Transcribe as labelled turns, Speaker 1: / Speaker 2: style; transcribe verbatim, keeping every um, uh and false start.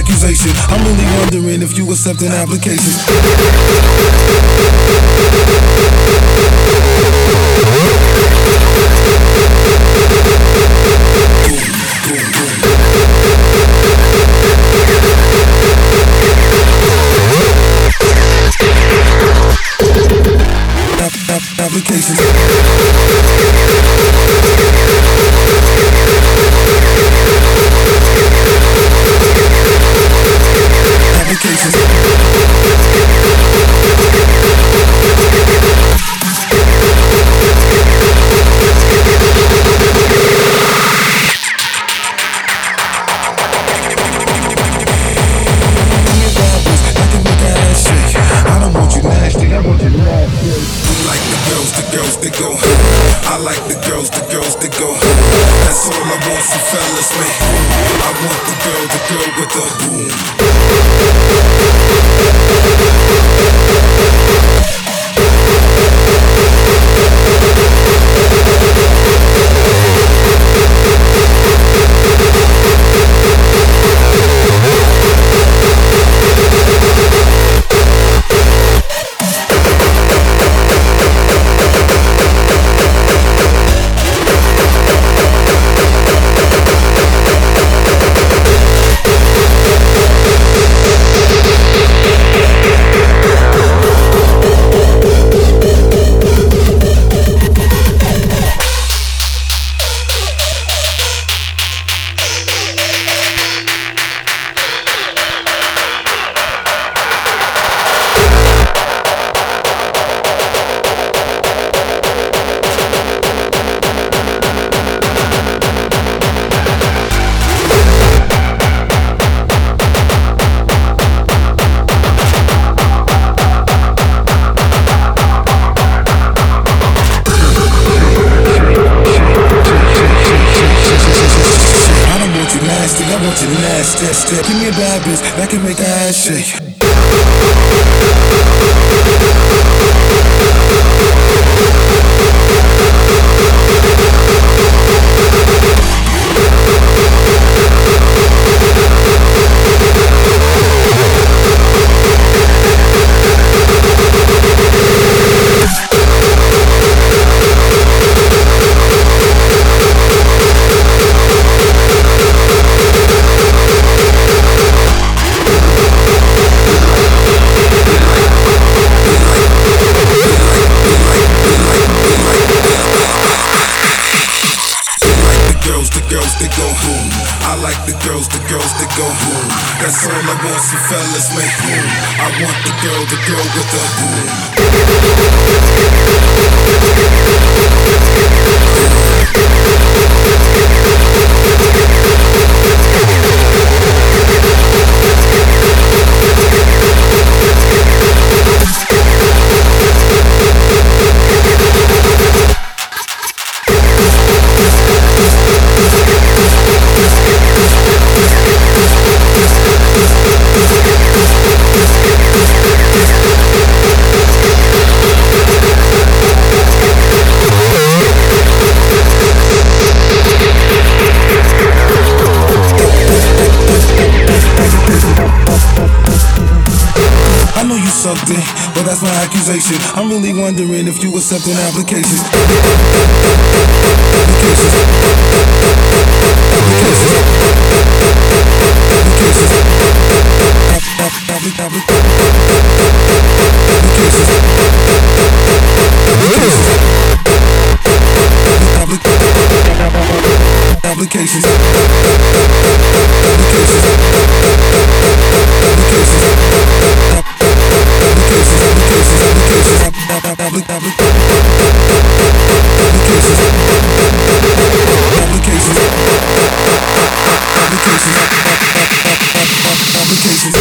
Speaker 1: accusation. I'm really wondering if you accepting applications. Applications. Applications. I don't want you nasty, I want you nasty. Like the girls, the girls that go. I like the girls, the girls that go. That's all I want from fellas, man. I want the girl, the girl with the boom. I want you nasty, step. Give me a bad bitch that can make her ass shake. I like the girls, the girls that go boom. That's all I want from fellas, man. Boom. I want the girl, the girl with the something, but that's my accusation. I'm really wondering if you accepting applications. Applications. Applications. Applications. Applications.